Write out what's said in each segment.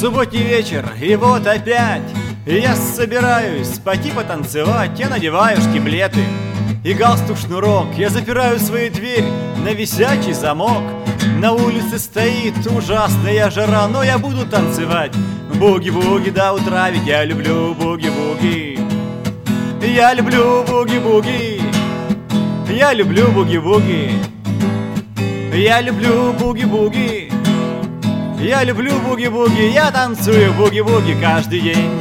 Субботний вечер, и вот опять я собираюсь пойти потанцевать. Я надеваю штиблеты и галстук-шнурок. Я запираю свою дверь на висячий замок. На улице стоит ужасная жара, но я буду танцевать буги-буги до утра, ведь я люблю буги-буги. Я люблю буги-буги. Я люблю буги-буги. Я люблю буги-буги. Я люблю буги-буги. Я танцую буги-буги каждый день.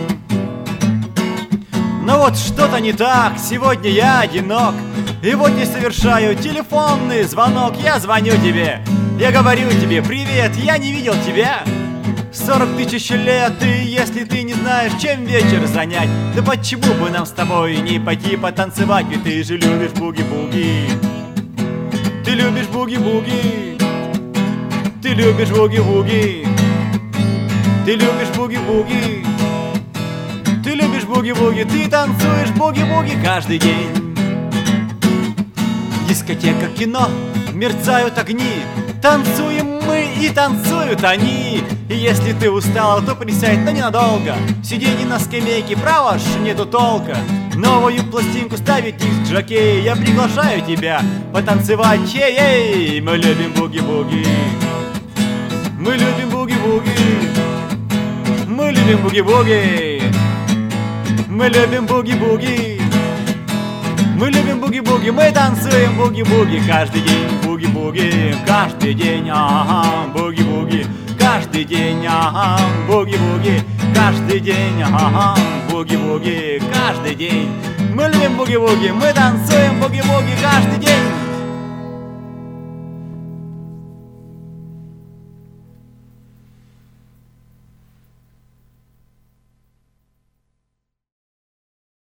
Но вот что-то не так, сегодня я одинок. И вот я совершаю телефонный звонок. Я звоню тебе, я говорю тебе: привет, я не видел тебя 40 тысяч лет. И если ты не знаешь, чем вечер занять, да почему бы нам с тобой не пойти потанцевать? Ведь ты же любишь буги-буги. Ты любишь буги-буги. Ты любишь буги-буги. Ты любишь буги-буги. Ты любишь буги-буги. Ты танцуешь буги-буги каждый день. Дискотека, кино, мерцают огни. Танцуем мы и танцуют они. И если ты устал, то присядь, но ненадолго. Сиденье на скамейке, право ж нету толка. Новую пластинку ставит диск-жокей. Я приглашаю тебя потанцевать. Эй-эй, мы любим буги-буги. Мы любим буги-буги. Мы любим буги-буги. Мы любим буги-буги. Мы любим буги-буги. Мы танцуем буги-буги каждый день. Буги-буги каждый день. Ага, буги-буги каждый день. Ага, буги-буги каждый день. Ага, буги-буги каждый день. Мы любим буги-буги. Мы танцуем буги-буги.